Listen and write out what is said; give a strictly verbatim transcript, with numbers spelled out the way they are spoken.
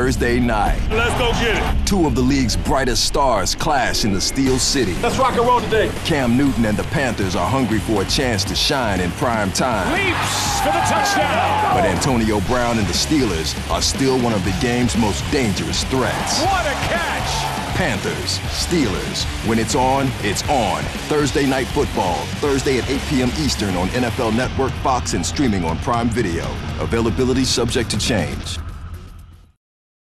Thursday night. Let's go get it. Two of the league's brightest stars clash in the Steel City. Let's rock and roll today. Cam Newton and the Panthers are hungry for a chance to shine in prime time. Leaps for the touchdown. But Antonio Brown and the Steelers are still one of the game's most dangerous threats. What a catch. Panthers, Steelers. When it's on, it's on. Thursday Night Football. Thursday at eight p m Eastern on N F L Network, Fox, and streaming on Prime Video. Availability subject to change.